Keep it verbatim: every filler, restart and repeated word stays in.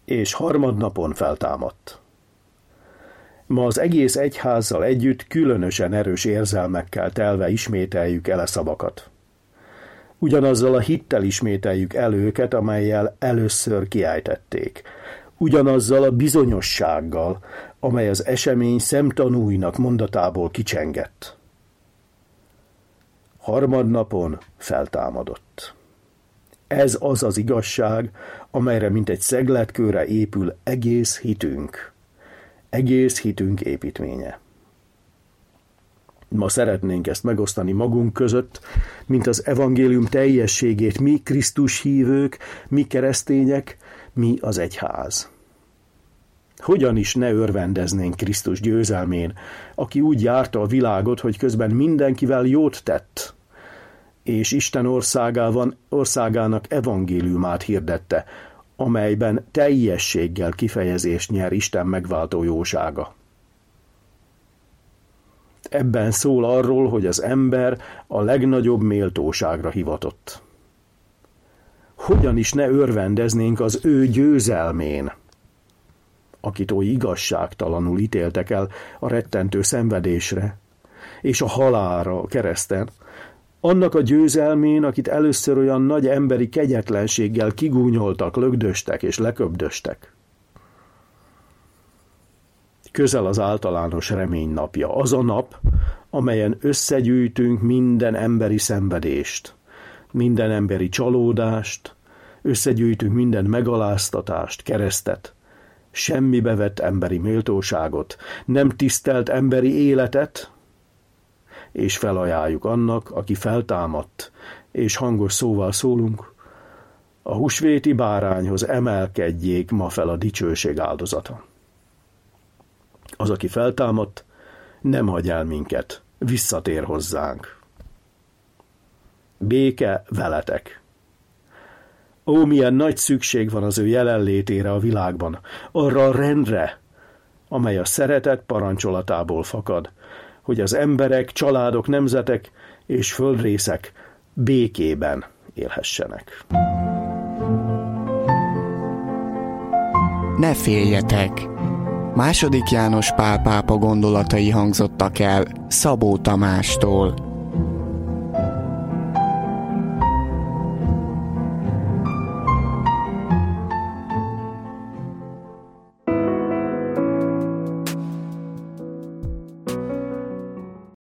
és harmadnapon feltámadt. Ma az egész egyházzal együtt különösen erős érzelmekkel telve ismételjük el a szavakat. Ugyanazzal a hittel ismételjük el őket, amellyel először kiejtették. Ugyanazzal a bizonyossággal, amely az esemény szemtanúinak mondatából kicsengett. Harmadnapon feltámadott. Ez az az igazság, amelyre mint egy szegletkőre épül egész hitünk. Egész hitünk építménye. Ma szeretnénk ezt megosztani magunk között, mint az evangélium teljességét mi Krisztus hívők, mi keresztények, mi az egyház. Hogyan is ne örvendeznénk Krisztus győzelmén, aki úgy járta a világot, hogy közben mindenkivel jót tett, és Isten országában, országának evangéliumát hirdette, amelyben teljességgel kifejezést nyer Isten megváltó jósága. Ebben szól arról, hogy az ember a legnagyobb méltóságra hivatott. Hogyan is ne örvendeznénk az ő győzelmén, akit oly igazságtalanul ítéltek el a rettentő szenvedésre és a halálra a kereszten, annak a győzelmén, akit először olyan nagy emberi kegyetlenséggel kigúnyoltak, lögdöstek és leköbdöstek. Közel az általános remény napja, az a nap, amelyen összegyűjtünk minden emberi szenvedést, minden emberi csalódást, összegyűjtünk minden megaláztatást, keresztet, semmibe vett emberi méltóságot, nem tisztelt emberi életet, és felajánljuk annak, aki feltámadt, és hangos szóval szólunk, a húsvéti bárányhoz emelkedjék ma fel a dicsőség áldozata. Az, aki feltámadt, nem hagy el minket, visszatér hozzánk. Béke veletek! Ó, milyen nagy szükség van az ő jelenlétére a világban, arra a rendre, amely a szeretet parancsolatából fakad, hogy az emberek, családok, nemzetek és földrészek békében élhessenek. Ne féljetek! Második János Pál pápa gondolatai hangzottak el Szabó Tamástól.